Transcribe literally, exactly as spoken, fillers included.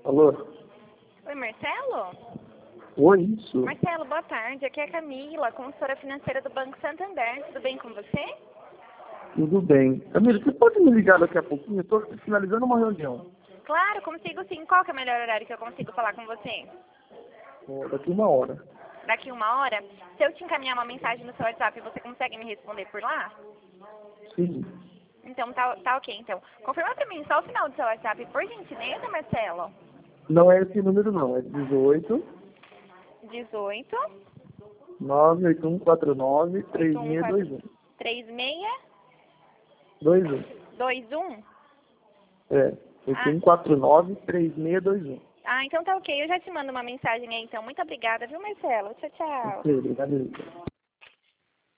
Alô? Oi, Marcelo? Oi, isso. Marcelo, boa tarde. Aqui é a Camila, consultora financeira do Banco Santander. Tudo bem com você? Tudo bem. Camila, você pode me ligar daqui a pouquinho? Eu estou finalizando uma reunião. Claro, consigo sim. Qual que é o melhor horário que eu consigo falar com você? Ó, daqui uma hora. Daqui uma hora? Se eu te encaminhar uma mensagem no seu WhatsApp, você consegue me responder por lá? Sim. Então tá, tá ok, então. Confirma pra mim só o final do seu WhatsApp, por gentileza, Marcelo. Não é esse número não, é dezoito, dezoito, nove oito um quatro nove, três oito um seis dois quatro, um. três seis dois um. dois um? É, oito Ah, um quatro nove, três seis dois um. ah, então tá ok. Eu já te mando uma mensagem aí, então. Muito obrigada, viu, Marcelo? Tchau, tchau. Ok, obrigado.